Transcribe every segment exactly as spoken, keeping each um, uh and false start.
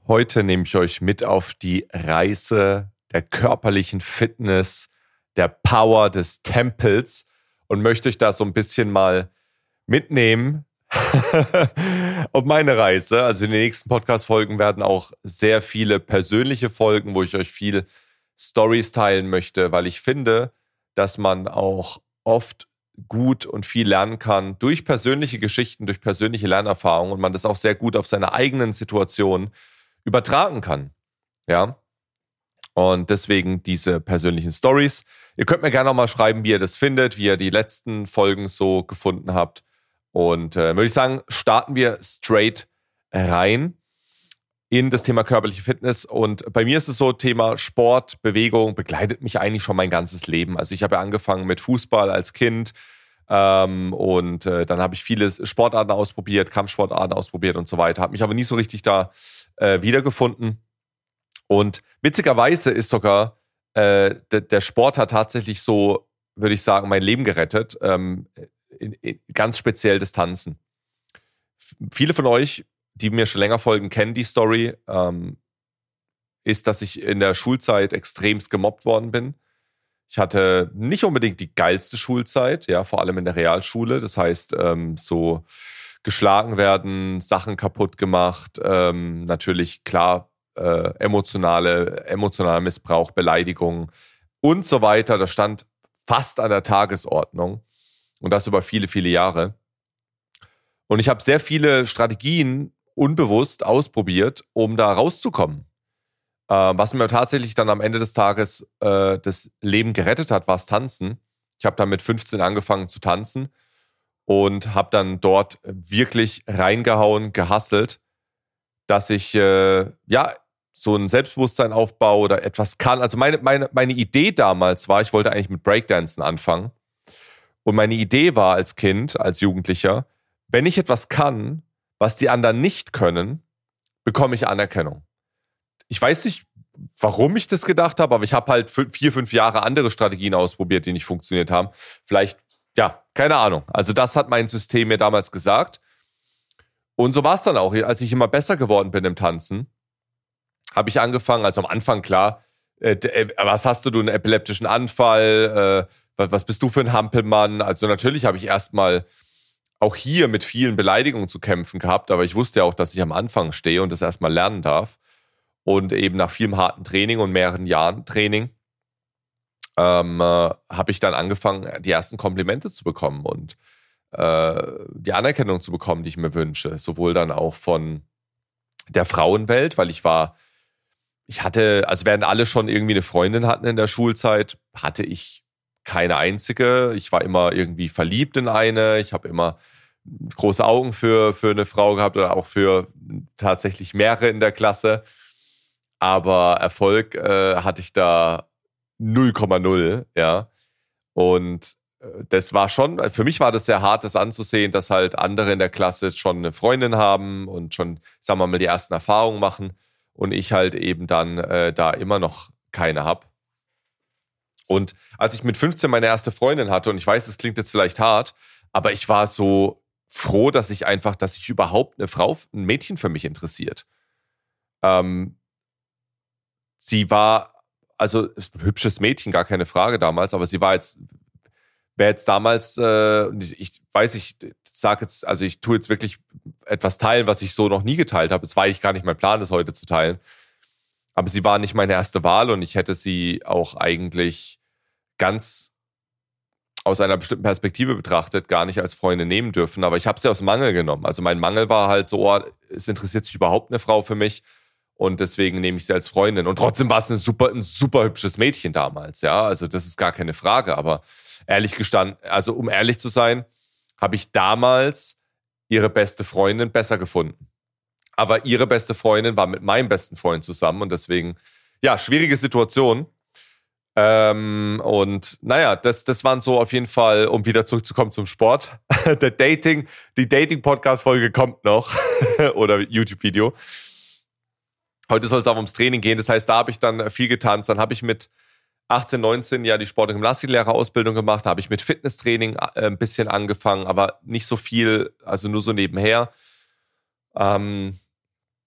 Heute nehme ich euch mit auf die Reise der körperlichen Fitness, der Power des Tempels und möchte euch da so ein bisschen mal mitnehmen auf meine Reise. Also in den nächsten Podcast-Folgen werden auch sehr viele persönliche Folgen, wo ich euch viel Stories teilen möchte, weil ich finde, dass man auch oft gut und viel lernen kann durch persönliche Geschichten, durch persönliche Lernerfahrungen und man das auch sehr gut auf seine eigenen Situationen übertragen kann. Ja. Und deswegen diese persönlichen Stories. Ihr könnt mir gerne auch mal schreiben, wie ihr das findet, wie ihr die letzten Folgen so gefunden habt. Und äh, würde ich sagen, starten wir straight rein in das Thema körperliche Fitness. Und bei mir ist es so, Thema Sport, Bewegung begleitet mich eigentlich schon mein ganzes Leben. Also ich habe ja angefangen mit Fußball als Kind ähm, und äh, dann habe ich viele Sportarten ausprobiert, Kampfsportarten ausprobiert und so weiter. Habe mich aber nie so richtig da äh, wiedergefunden. Und witzigerweise ist sogar äh, der, der Sport hat tatsächlich so, würde ich sagen, mein Leben gerettet. Ähm, in, in, ganz speziell das Tanzen. F- viele von euch, die mir schon länger folgen, kennen die Story, ähm, ist, dass ich in der Schulzeit extremst gemobbt worden bin. Ich hatte nicht unbedingt die geilste Schulzeit, ja, vor allem in der Realschule. Das heißt, ähm, so geschlagen werden, Sachen kaputt gemacht, ähm, natürlich klar äh, emotionale, emotionaler Missbrauch, Beleidigung und so weiter. Das stand fast an der Tagesordnung und das über viele, viele Jahre. Und ich habe sehr viele Strategien unbewusst ausprobiert, um da rauszukommen. Äh, was mir tatsächlich dann am Ende des Tages äh, das Leben gerettet hat, war das Tanzen. Ich habe dann mit fünfzehn angefangen zu tanzen und habe dann dort wirklich reingehauen, gehustelt, dass ich äh, ja so ein Selbstbewusstsein aufbaue oder etwas kann. Also meine, meine, meine Idee damals war, ich wollte eigentlich mit Breakdancen anfangen. Und meine Idee war als Kind, als Jugendlicher, wenn ich etwas kann, was die anderen nicht können, bekomme ich Anerkennung. Ich weiß nicht, warum ich das gedacht habe, aber ich habe halt vier, fünf Jahre andere Strategien ausprobiert, die nicht funktioniert haben. Vielleicht, ja, keine Ahnung. Also das hat mein System mir damals gesagt. Und so war es dann auch. Als ich immer besser geworden bin im Tanzen, habe ich angefangen, also am Anfang klar, äh, äh, was hast du, du einen epileptischen Anfall, äh, was bist du für ein Hampelmann? Also natürlich habe ich erstmal auch hier mit vielen Beleidigungen zu kämpfen gehabt, aber ich wusste ja auch, dass ich am Anfang stehe und das erstmal lernen darf. Und eben nach vielem harten Training und mehreren Jahren Training ähm, äh, habe ich dann angefangen, die ersten Komplimente zu bekommen und äh, die Anerkennung zu bekommen, die ich mir wünsche. Sowohl dann auch von der Frauenwelt, weil ich war, ich hatte, also während alle schon irgendwie eine Freundin hatten in der Schulzeit, hatte ich keine einzige. Ich war immer irgendwie verliebt in eine. Ich habe immer große Augen für, für eine Frau gehabt oder auch für tatsächlich mehrere in der Klasse. Aber Erfolg äh, hatte ich da null Komma null, ja. Und äh, das war schon, für mich war das sehr hart, das anzusehen, dass halt andere in der Klasse schon eine Freundin haben und schon, sagen wir mal, die ersten Erfahrungen machen und ich halt eben dann äh, da immer noch keine habe. Und als ich mit fünfzehn meine erste Freundin hatte, und ich weiß, das klingt jetzt vielleicht hart, aber ich war so froh, dass ich einfach, dass sich überhaupt eine Frau, ein Mädchen für mich interessiert. Ähm, sie war, also ein hübsches Mädchen, gar keine Frage damals, aber sie war jetzt, wäre jetzt damals, äh, ich, ich weiß, ich sage jetzt, also ich tue jetzt wirklich etwas teilen, was ich so noch nie geteilt habe. Es war eigentlich gar nicht mein Plan, das heute zu teilen. Aber sie war nicht meine erste Wahl und ich hätte sie auch eigentlich ganz aus einer bestimmten Perspektive betrachtet gar nicht als Freundin nehmen dürfen. Aber ich habe sie aus Mangel genommen. Also mein Mangel war halt so, oh, es interessiert sich überhaupt eine Frau für mich und deswegen nehme ich sie als Freundin. Und trotzdem war es ein super, ein super hübsches Mädchen damals. Ja, also das ist gar keine Frage. Aber ehrlich gestanden, also um ehrlich zu sein, habe ich damals ihre beste Freundin besser gefunden. Aber ihre beste Freundin war mit meinem besten Freund zusammen und deswegen, ja, schwierige Situation. Ähm, und naja, das, das waren so auf jeden Fall, um wieder zurückzukommen zum Sport. Der Dating, die Dating-Podcast-Folge kommt noch oder YouTube-Video. Heute soll es auch ums Training gehen. Das heißt, da habe ich dann viel getanzt. Dann habe ich mit achtzehn, neunzehn ja die Sport- und Gymnastiklehrerausbildung gemacht. Da habe ich mit Fitnesstraining äh, ein bisschen angefangen, aber nicht so viel, also nur so nebenher. Ähm,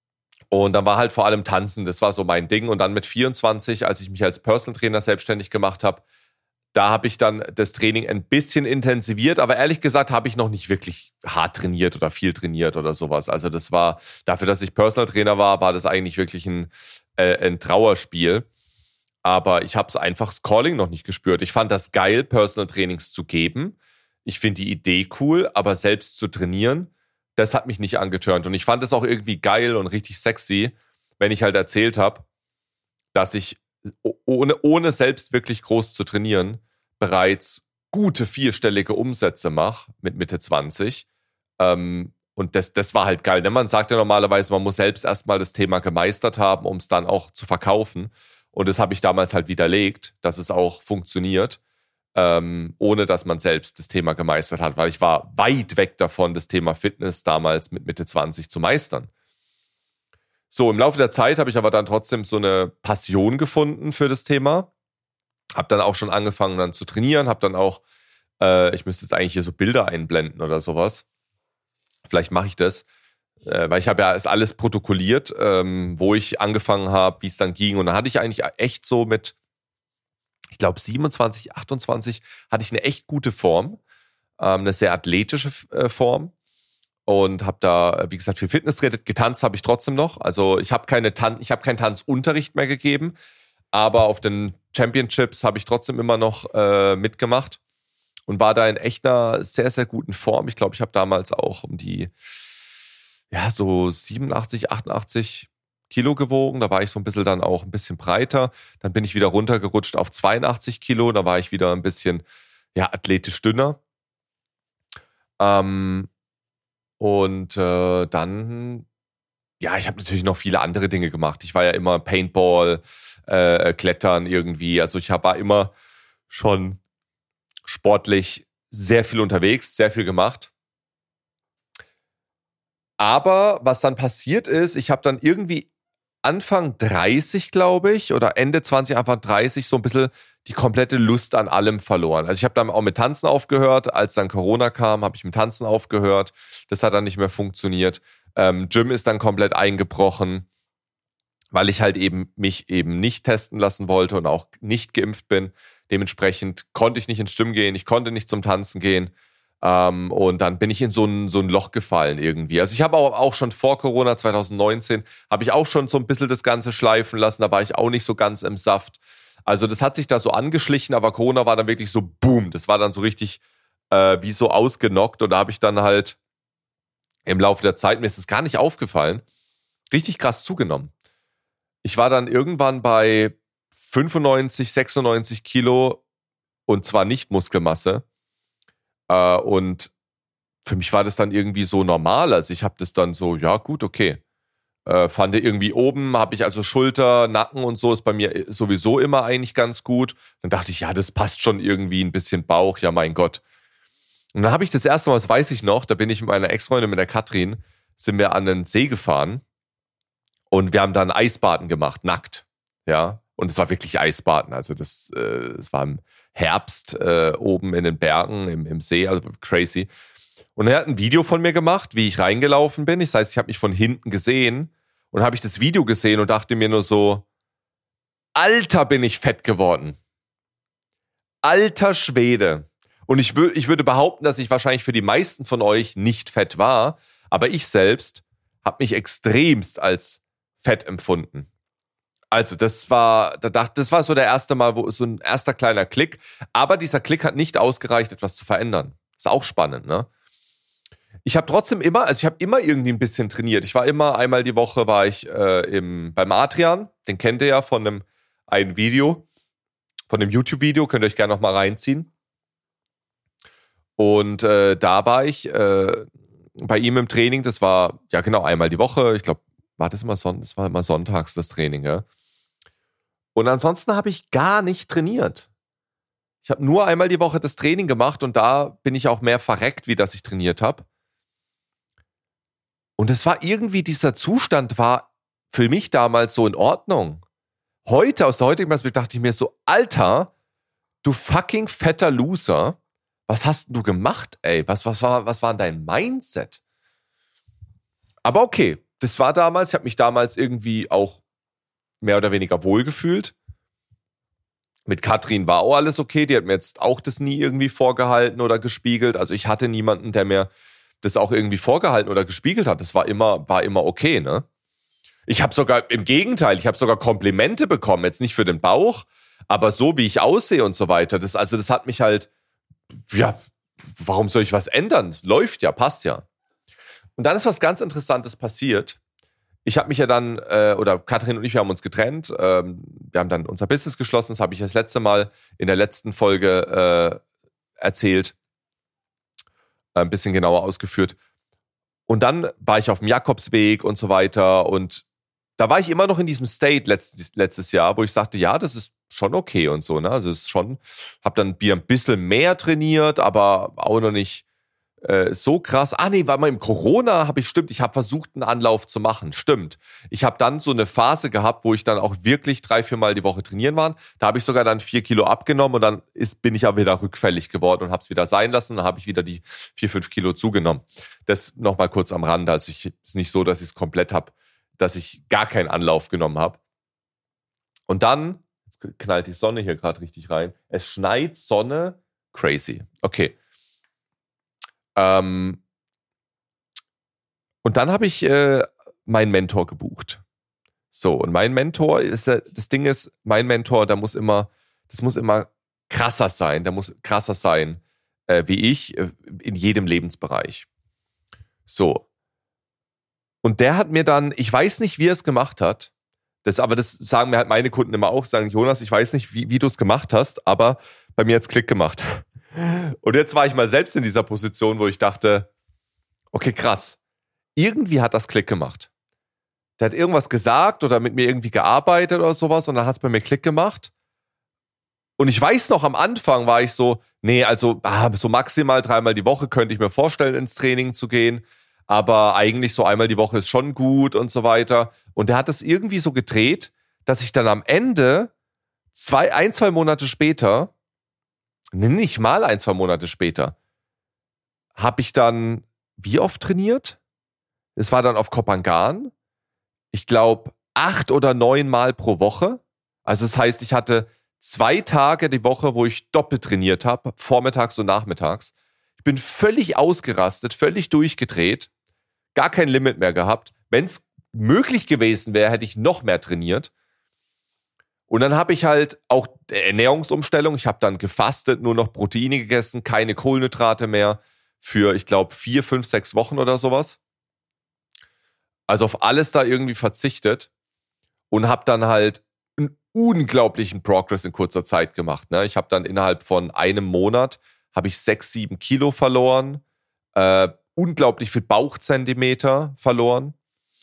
Und dann war halt vor allem Tanzen, das war so mein Ding. Und dann mit vierundzwanzig, als ich mich als Personal Trainer selbstständig gemacht habe, da habe ich dann das Training ein bisschen intensiviert. Aber ehrlich gesagt habe ich noch nicht wirklich hart trainiert oder viel trainiert oder sowas. Also das war, dafür, dass ich Personal Trainer war, war das eigentlich wirklich ein, äh, ein Trauerspiel. Aber ich habe es einfach das Calling noch nicht gespürt. Ich fand das geil, Personal Trainings zu geben. Ich finde die Idee cool, aber selbst zu trainieren, das hat mich nicht angeturnt. Und ich fand es auch irgendwie geil und richtig sexy, wenn ich halt erzählt habe, dass ich ohne, ohne selbst wirklich groß zu trainieren bereits gute vierstellige Umsätze mache mit Mitte zwanzig. Ähm, und das, das war halt geil. Denn man sagt ja normalerweise, man muss selbst erstmal das Thema gemeistert haben, um es dann auch zu verkaufen. Und das habe ich damals halt widerlegt, dass es auch funktioniert. Ähm, ohne dass man selbst das Thema gemeistert hat, weil ich war weit weg davon, das Thema Fitness damals mit Mitte zwanzig zu meistern. So, im Laufe der Zeit habe ich aber dann trotzdem so eine Passion gefunden für das Thema. Habe dann auch schon angefangen dann zu trainieren, habe dann auch, äh, ich müsste jetzt eigentlich hier so Bilder einblenden oder sowas. Vielleicht mache ich das, äh, weil ich habe ja ist alles protokolliert, ähm, wo ich angefangen habe, wie es dann ging. Und dann hatte ich eigentlich echt so mit ich glaube siebenundzwanzig, achtundzwanzig hatte ich eine echt gute Form, ähm, eine sehr athletische äh, Form und habe da, wie gesagt, viel Fitness trainiert. Getanzt habe ich trotzdem noch. Also ich habe keine Tan- ich habe keinen Tanzunterricht mehr gegeben, aber auf den Championships habe ich trotzdem immer noch äh, mitgemacht und war da in echt einer sehr, sehr guten Form. Ich glaube, ich habe damals auch um die, ja, so siebenundachtzig, achtundachtzig Kilo gewogen, da war ich so ein bisschen dann auch ein bisschen breiter, dann bin ich wieder runtergerutscht auf zweiundachtzig Kilo, da war ich wieder ein bisschen, ja, athletisch dünner. Ähm, und äh, dann, ja, ich habe natürlich noch viele andere Dinge gemacht. Ich war ja immer Paintball, äh, Klettern irgendwie, also ich hab, war immer schon sportlich sehr viel unterwegs, sehr viel gemacht. Aber was dann passiert ist, ich habe dann irgendwie Anfang dreißig, glaube ich, oder Ende zwanzig, Anfang dreißig so ein bisschen die komplette Lust an allem verloren. Also ich habe dann auch mit Tanzen aufgehört. Als dann Corona kam, habe ich mit Tanzen aufgehört. Das hat dann nicht mehr funktioniert. Ähm, Gym ist dann komplett eingebrochen, weil ich halt eben mich eben nicht testen lassen wollte und auch nicht geimpft bin. Dementsprechend konnte ich nicht ins Gym gehen, ich konnte nicht zum Tanzen gehen. Ähm, und dann bin ich in so ein, so ein Loch gefallen irgendwie. Also ich habe auch, auch schon vor Corona zwanzig neunzehn, habe ich auch schon so ein bisschen das Ganze schleifen lassen. Da war ich auch nicht so ganz im Saft. Also das hat sich da so angeschlichen, aber Corona war dann wirklich so boom. Das war dann so richtig äh, wie so ausgenockt. Und da habe ich dann halt im Laufe der Zeit, mir ist es gar nicht aufgefallen, richtig krass zugenommen. Ich war dann irgendwann bei fünfundneunzig, sechsundneunzig Kilo und zwar nicht Muskelmasse. Uh, und für mich war das dann irgendwie so normal. Also ich habe das dann so, ja gut, okay. Uh, fand irgendwie oben, habe ich also Schulter, Nacken und so, ist bei mir sowieso immer eigentlich ganz gut. Dann dachte ich, ja, das passt schon irgendwie, ein bisschen Bauch, ja mein Gott. Und dann habe ich das erste Mal, das weiß ich noch, da bin ich mit meiner Ex-Freundin, mit der Katrin, sind wir an den See gefahren und wir haben dann Eisbaden gemacht, nackt. Ja, und es war wirklich Eisbaden. Also das, äh, es war im Herbst äh, oben in den Bergen, im, im See, also crazy. Und er hat ein Video von mir gemacht, wie ich reingelaufen bin. Das heißt, ich habe mich von hinten gesehen und habe ich das Video gesehen und dachte mir nur so, Alter, bin ich fett geworden. Alter Schwede. Und ich, wür- ich würde behaupten, dass ich wahrscheinlich für die meisten von euch nicht fett war, aber ich selbst habe mich extremst als fett empfunden. Also das war, da dachte, das war so der erste Mal, wo so ein erster kleiner Klick. Aber dieser Klick hat nicht ausgereicht, etwas zu verändern. Ist auch spannend, ne? Ich habe trotzdem immer, also ich habe immer irgendwie ein bisschen trainiert. Ich war immer einmal die Woche war ich äh, im, beim Adrian, den kennt ihr ja von einem ein Video, von einem YouTube-Video, könnt ihr euch gerne noch mal reinziehen. Und äh, da war ich äh, bei ihm im Training. Das war ja genau einmal die Woche. Ich glaube, war das immer Son- das war immer sonntags das Training, ja. Und ansonsten habe ich gar nicht trainiert. Ich habe nur einmal die Woche das Training gemacht und da bin ich auch mehr verreckt, wie dass ich trainiert habe. Und es war irgendwie, dieser Zustand war für mich damals so in Ordnung. Heute, aus der heutigen Perspektive, dachte ich mir so, Alter, du fucking fetter Loser, was hast du gemacht, ey? Was, was, war, was war dein Mindset? Aber okay, das war damals, ich habe mich damals irgendwie auch mehr oder weniger wohlgefühlt. Mit Katrin war auch alles okay, die hat mir jetzt auch das nie irgendwie vorgehalten oder gespiegelt. Also ich hatte niemanden, der mir das auch irgendwie vorgehalten oder gespiegelt hat. Das war immer, war immer okay, ne? Ich habe sogar, im Gegenteil, ich habe sogar Komplimente bekommen, jetzt nicht für den Bauch, aber so, wie ich aussehe und so weiter. Das, also das hat mich halt, ja, warum soll ich was ändern? Läuft ja, passt ja. Und dann ist was ganz Interessantes passiert. Ich habe mich ja dann, äh, oder Katrin und ich, wir haben uns getrennt. Ähm, wir haben dann unser Business geschlossen. Das habe ich das letzte Mal in der letzten Folge äh, erzählt. Ein bisschen genauer ausgeführt. Und dann war ich auf dem Jakobsweg und so weiter. Und da war ich immer noch in diesem State letztes, letztes Jahr, wo ich sagte, ja, das ist schon okay und so. Ne? Also es ist schon, habe dann wieder ein bisschen mehr trainiert, aber auch noch nicht äh, so krass. Ah nee, war mal im Corona, habe ich, stimmt, ich habe versucht, einen Anlauf zu machen. Stimmt. Ich habe dann so eine Phase gehabt, wo ich dann auch wirklich drei, vier Mal die Woche trainieren war. Da habe ich sogar dann vier Kilo abgenommen und dann ist, bin ich ja wieder rückfällig geworden und habe es wieder sein lassen. Dann habe ich wieder die vier, fünf Kilo zugenommen. Das nochmal kurz am Rande. Also es ist nicht so, dass ich es komplett habe, dass ich gar keinen Anlauf genommen habe. Und dann, jetzt knallt die Sonne hier gerade richtig rein. Es schneit, Sonne, crazy. Okay. Ähm, und dann habe ich äh, meinen Mentor gebucht. So, und mein Mentor ist, das Ding ist, mein Mentor, der muss immer, das muss immer krasser sein, der muss krasser sein, äh, wie ich, äh, in jedem Lebensbereich. So. Und der hat mir dann, ich weiß nicht, wie er es gemacht hat, das, aber das sagen mir halt meine Kunden immer auch, sagen, Jonas, ich weiß nicht, wie, wie du es gemacht hast, aber bei mir hat es Klick gemacht. Und jetzt war ich mal selbst in dieser Position, wo ich dachte, okay, krass, irgendwie hat das Klick gemacht. Der hat irgendwas gesagt oder mit mir irgendwie gearbeitet oder sowas und dann hat es bei mir Klick gemacht. Und ich weiß noch, am Anfang war ich so, nee, also ah, so maximal dreimal die Woche könnte ich mir vorstellen, ins Training zu gehen, aber eigentlich so einmal die Woche ist schon gut und so weiter. Und der hat es irgendwie so gedreht, dass ich dann am Ende, zwei, ein, zwei Monate später, nicht mal ein, zwei Monate später, habe ich dann, wie oft trainiert? Es war dann auf Kopangan. Ich glaube, acht oder neun Mal pro Woche. Also das heißt, ich hatte zwei Tage die Woche, wo ich doppelt trainiert habe, vormittags und nachmittags. Ich bin völlig ausgerastet, völlig durchgedreht, gar kein Limit mehr gehabt. Wenn es möglich gewesen wäre, hätte ich noch mehr trainiert. Und dann habe ich halt auch Ernährungsumstellung. Ich habe dann gefastet, nur noch Proteine gegessen, keine Kohlenhydrate mehr für, ich glaube, vier, fünf, sechs Wochen oder sowas. Also auf alles da irgendwie verzichtet und habe dann halt einen unglaublichen Progress in kurzer Zeit gemacht. Ne? Ich habe dann innerhalb von einem Monat habe ich sechs, sieben Kilo verloren, äh, unglaublich viel Bauchzentimeter verloren.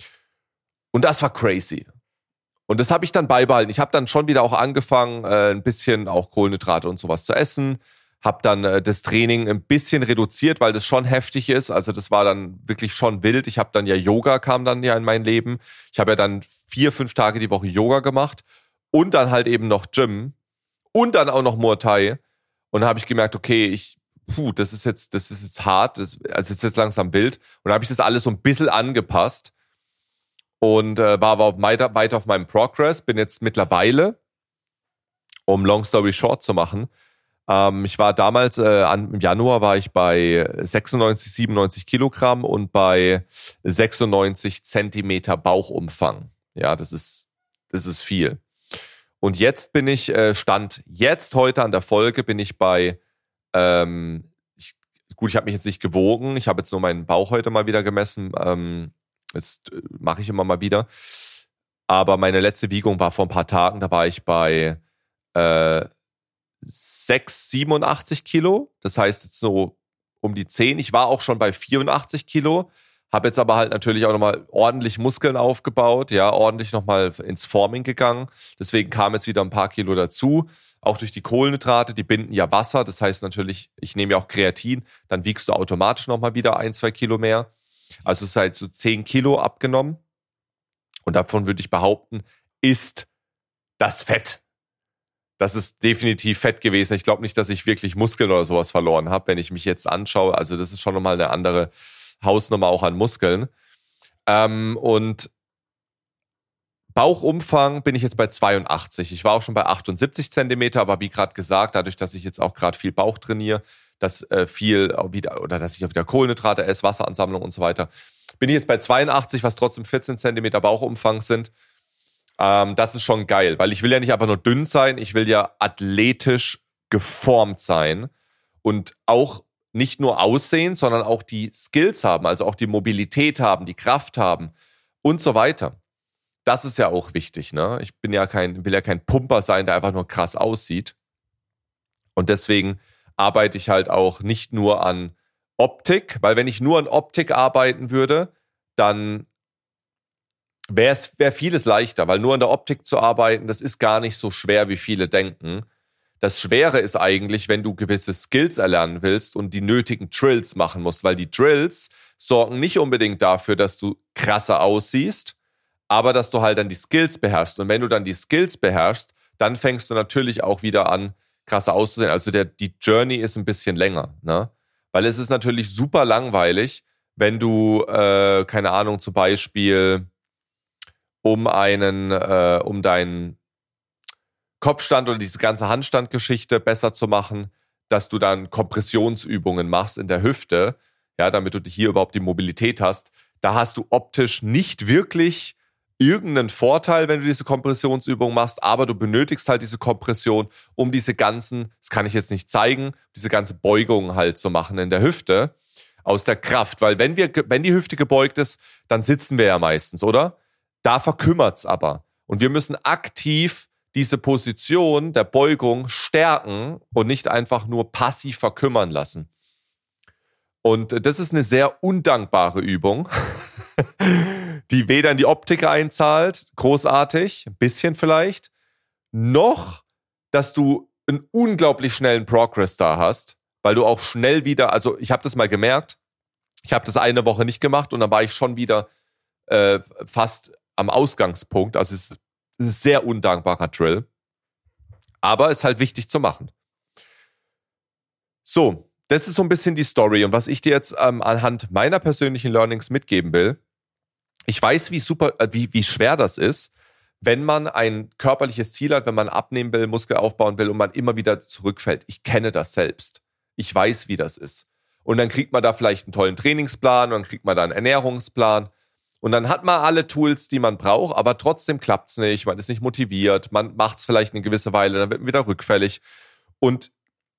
Und das war crazy. Und das habe ich dann beibehalten. Ich habe dann schon wieder auch angefangen, äh, ein bisschen auch Kohlenhydrate und sowas zu essen. Habe dann äh, das Training ein bisschen reduziert, weil das schon heftig ist. Also das war dann wirklich schon wild. Ich habe dann ja Yoga, kam dann ja in mein Leben. Ich habe ja dann vier, fünf Tage die Woche Yoga gemacht und dann halt eben noch Gym und dann auch noch Muay Thai. Und da habe ich gemerkt, okay, ich, puh, das ist jetzt, das ist jetzt hart, das, also ist jetzt langsam wild. Und da habe ich das alles so ein bisschen angepasst. Und äh, war aber weiter, weiter auf meinem Progress. Bin jetzt mittlerweile, um Long Story Short zu machen, ähm, ich war damals, äh, an, im Januar war ich bei sechsundneunzig, siebenundneunzig Kilogramm und bei sechsundneunzig Zentimeter Bauchumfang. Ja, das ist, das ist viel. Und jetzt bin ich, äh, Stand jetzt heute an der Folge, bin ich bei, ähm, ich, gut, ich habe mich jetzt nicht gewogen, ich habe jetzt nur meinen Bauch heute mal wieder gemessen, ähm, Das mache ich immer mal wieder. Aber meine letzte Wiegung war vor ein paar Tagen. Da war ich bei äh, sechs, siebenundachtzig Kilo. Das heißt jetzt so um die zehn. Ich war auch schon bei vierundachtzig Kilo. Habe jetzt aber halt natürlich auch nochmal ordentlich Muskeln aufgebaut. Ja, ordentlich nochmal ins Forming gegangen. Deswegen kam jetzt wieder ein paar Kilo dazu. Auch durch die Kohlenhydrate, die binden ja Wasser. Das heißt natürlich, ich nehme ja auch Kreatin. Dann wiegst du automatisch nochmal wieder ein, zwei Kilo mehr. Also es ist halt so zehn Kilo abgenommen. Und davon würde ich behaupten, ist das Fett. Das ist definitiv Fett gewesen. Ich glaube nicht, dass ich wirklich Muskeln oder sowas verloren habe, wenn ich mich jetzt anschaue. Also das ist schon nochmal eine andere Hausnummer auch an Muskeln. Ähm, und Bauchumfang bin ich jetzt bei zweiundachtzig. Ich war auch schon bei achtundsiebzig Zentimeter, aber wie gerade gesagt, dadurch, dass ich jetzt auch gerade viel Bauch trainiere, dass äh, viel auch wieder, oder dass ich auch wieder Kohlenhydrate esse, Wasseransammlung und so weiter, bin ich jetzt bei zweiundachtzig, was trotzdem vierzehn Zentimeter Bauchumfang sind. Ähm, das ist schon geil, weil ich will ja nicht einfach nur dünn sein, ich will ja athletisch geformt sein und auch nicht nur aussehen, sondern auch die Skills haben, also auch die Mobilität haben, die Kraft haben und so weiter. Das ist ja auch wichtig, ne? Ich bin ja kein, will ja kein Pumper sein, der einfach nur krass aussieht. Und deswegen arbeite ich halt auch nicht nur an Optik, weil wenn ich nur an Optik arbeiten würde, dann wäre es wär vieles leichter, weil nur an der Optik zu arbeiten, das ist gar nicht so schwer, wie viele denken. Das Schwere ist eigentlich, wenn du gewisse Skills erlernen willst und die nötigen Drills machen musst, weil die Drills sorgen nicht unbedingt dafür, dass du krasser aussiehst, aber dass du halt dann die Skills beherrschst. Und wenn du dann die Skills beherrschst, dann fängst du natürlich auch wieder an, krasser auszusehen. Also der, die Journey ist ein bisschen länger, ne? Weil es ist natürlich super langweilig, wenn du, äh, keine Ahnung, zum Beispiel um einen, äh, um deinen Kopfstand oder diese ganze Handstandgeschichte besser zu machen, dass du dann Kompressionsübungen machst in der Hüfte, ja, damit du hier überhaupt die Mobilität hast. Da hast du optisch nicht wirklich irgendeinen Vorteil, wenn du diese Kompressionsübung machst, aber du benötigst halt diese Kompression, um diese ganzen, das kann ich jetzt nicht zeigen, diese ganze Beugung halt zu machen in der Hüfte aus der Kraft. Weil wenn wir, wenn die Hüfte gebeugt ist, dann sitzen wir ja meistens, oder? Da verkümmert's aber. Und wir müssen aktiv diese Position der Beugung stärken und nicht einfach nur passiv verkümmern lassen. Und das ist eine sehr undankbare Übung, die weder in die Optik einzahlt, großartig, ein bisschen vielleicht, noch, dass du einen unglaublich schnellen Progress da hast, weil du auch schnell wieder, also ich habe das mal gemerkt, ich habe das eine Woche nicht gemacht und dann war ich schon wieder äh, fast am Ausgangspunkt, also es ist ein sehr undankbarer Drill, aber ist halt wichtig zu machen. So, das ist so ein bisschen die Story und was ich dir jetzt ähm, anhand meiner persönlichen Learnings mitgeben will. Ich weiß, wie super, äh, wie, wie schwer das ist, wenn man ein körperliches Ziel hat, wenn man abnehmen will, Muskel aufbauen will und man immer wieder zurückfällt. Ich kenne das selbst. Ich weiß, wie das ist. Und dann kriegt man da vielleicht einen tollen Trainingsplan und dann kriegt man da einen Ernährungsplan und dann hat man alle Tools, die man braucht, aber trotzdem klappt es nicht, man ist nicht motiviert, man macht es vielleicht eine gewisse Weile, dann wird man wieder rückfällig. Und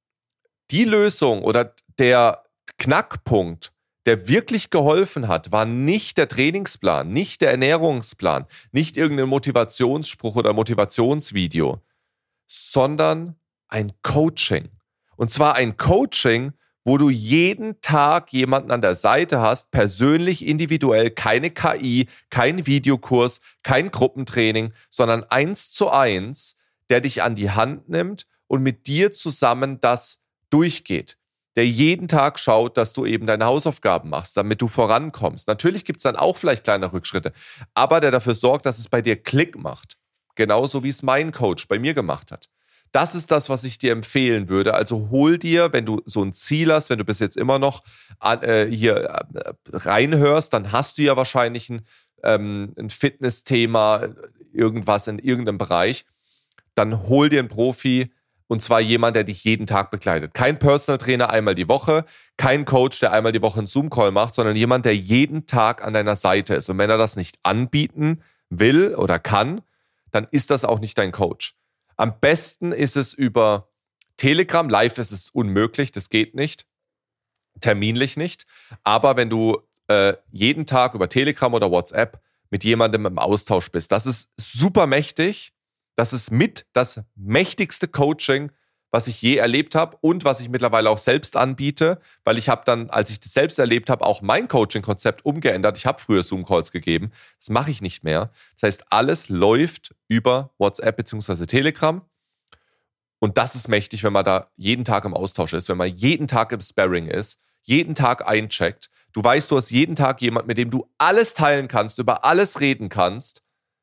die Lösung oder der Knackpunkt, der wirklich geholfen hat, war nicht der Trainingsplan, nicht der Ernährungsplan, nicht irgendein Motivationsspruch oder Motivationsvideo, sondern ein Coaching. Und zwar ein Coaching, wo du jeden Tag jemanden an der Seite hast, persönlich, individuell, keine K I, kein Videokurs, kein Gruppentraining, sondern eins zu eins, der dich an die Hand nimmt und mit dir zusammen das durchgeht, der jeden Tag schaut, dass du eben deine Hausaufgaben machst, damit du vorankommst. Natürlich gibt es dann auch vielleicht kleine Rückschritte, aber der dafür sorgt, dass es bei dir Klick macht. Genauso wie es mein Coach bei mir gemacht hat. Das ist das, was ich dir empfehlen würde. Also hol dir, wenn du so ein Ziel hast, wenn du bis jetzt immer noch an, äh, hier äh, reinhörst, dann hast du ja wahrscheinlich ein, ähm, ein Fitnessthema, irgendwas in irgendeinem Bereich. Dann hol dir einen Profi, und zwar jemand, der dich jeden Tag begleitet. Kein Personal Trainer einmal die Woche, kein Coach, der einmal die Woche einen Zoom-Call macht, sondern jemand, der jeden Tag an deiner Seite ist. Und wenn er das nicht anbieten will oder kann, dann ist das auch nicht dein Coach. Am besten ist es über Telegram. Live ist es unmöglich, das geht nicht. Terminlich nicht. Aber wenn du äh, jeden Tag über Telegram oder WhatsApp mit jemandem im Austausch bist, das ist super mächtig. Das ist mit das mächtigste Coaching, was ich je erlebt habe und was ich mittlerweile auch selbst anbiete, weil ich habe dann, als ich das selbst erlebt habe, auch mein Coaching-Konzept umgeändert. Ich habe früher Zoom-Calls gegeben. Das mache ich nicht mehr. Das heißt, alles läuft über WhatsApp bzw. Telegram. Und das ist mächtig, wenn man da jeden Tag im Austausch ist, wenn man jeden Tag im Sparring ist, jeden Tag eincheckt. Du weißt, du hast jeden Tag jemanden, mit dem du alles teilen kannst, über alles reden kannst.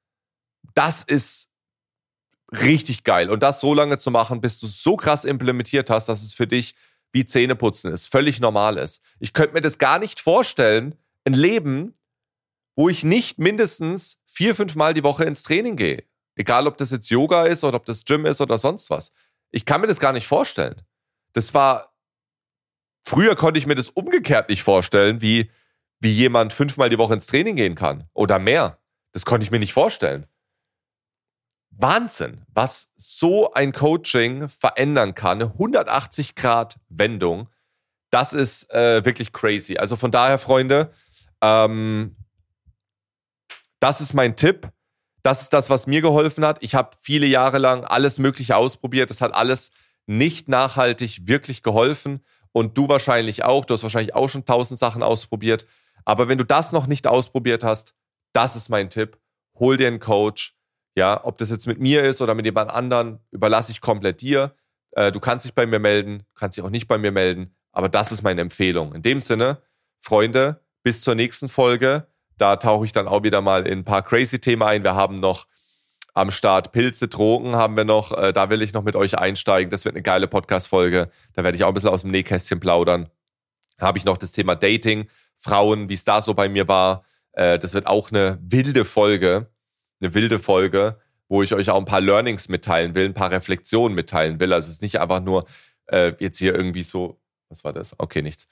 Das ist richtig geil. Und das so lange zu machen, bis du so krass implementiert hast, dass es für dich wie Zähneputzen ist, völlig normal ist. Ich könnte mir das gar nicht vorstellen, ein Leben wo ich nicht mindestens vier, fünf Mal die Woche ins Training gehe. Egal, ob das jetzt Yoga ist oder ob das Gym ist oder sonst was. Ich kann mir das gar nicht vorstellen. Das war, früher konnte ich mir das umgekehrt nicht vorstellen, wie, wie jemand fünfmal die Woche ins Training gehen kann oder mehr. Das konnte ich mir nicht vorstellen. Wahnsinn, was so ein Coaching verändern kann. Eine hundertachtzig Grad Wendung. Das ist äh, wirklich crazy. Also von daher, Freunde, ähm, das ist mein Tipp. Das ist das, was mir geholfen hat. Ich habe viele Jahre lang alles Mögliche ausprobiert. Das hat alles nicht nachhaltig wirklich geholfen. Und du wahrscheinlich auch. Du hast wahrscheinlich auch schon tausend Sachen ausprobiert. Aber wenn du das noch nicht ausprobiert hast, das ist mein Tipp. Hol dir einen Coach. Ja, ob das jetzt mit mir ist oder mit jemand anderen, überlasse ich komplett dir. Äh, du kannst dich bei mir melden, kannst dich auch nicht bei mir melden. Aber das ist meine Empfehlung. In dem Sinne, Freunde, bis zur nächsten Folge. Da tauche ich dann auch wieder mal in ein paar crazy Themen ein. Wir haben noch am Start Pilze, Drogen haben wir noch. Äh, da will ich noch mit euch einsteigen. Das wird eine geile Podcast-Folge. Da werde ich auch ein bisschen aus dem Nähkästchen plaudern. Da habe ich noch das Thema Dating, Frauen, wie es da so bei mir war. Äh, das wird auch eine wilde Folge. Eine wilde Folge, wo ich euch auch ein paar Learnings mitteilen will, ein paar Reflexionen mitteilen will. Also es ist nicht einfach nur äh, jetzt hier irgendwie so, was war das? Okay, nichts.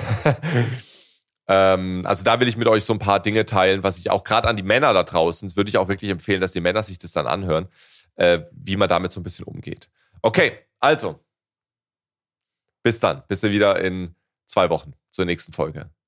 ähm, also da will ich mit euch so ein paar Dinge teilen, was ich auch gerade an die Männer da draußen, würde ich auch wirklich empfehlen, dass die Männer sich das dann anhören, äh, wie man damit so ein bisschen umgeht. Okay, also, bis dann. Bis wieder in zwei Wochen zur nächsten Folge.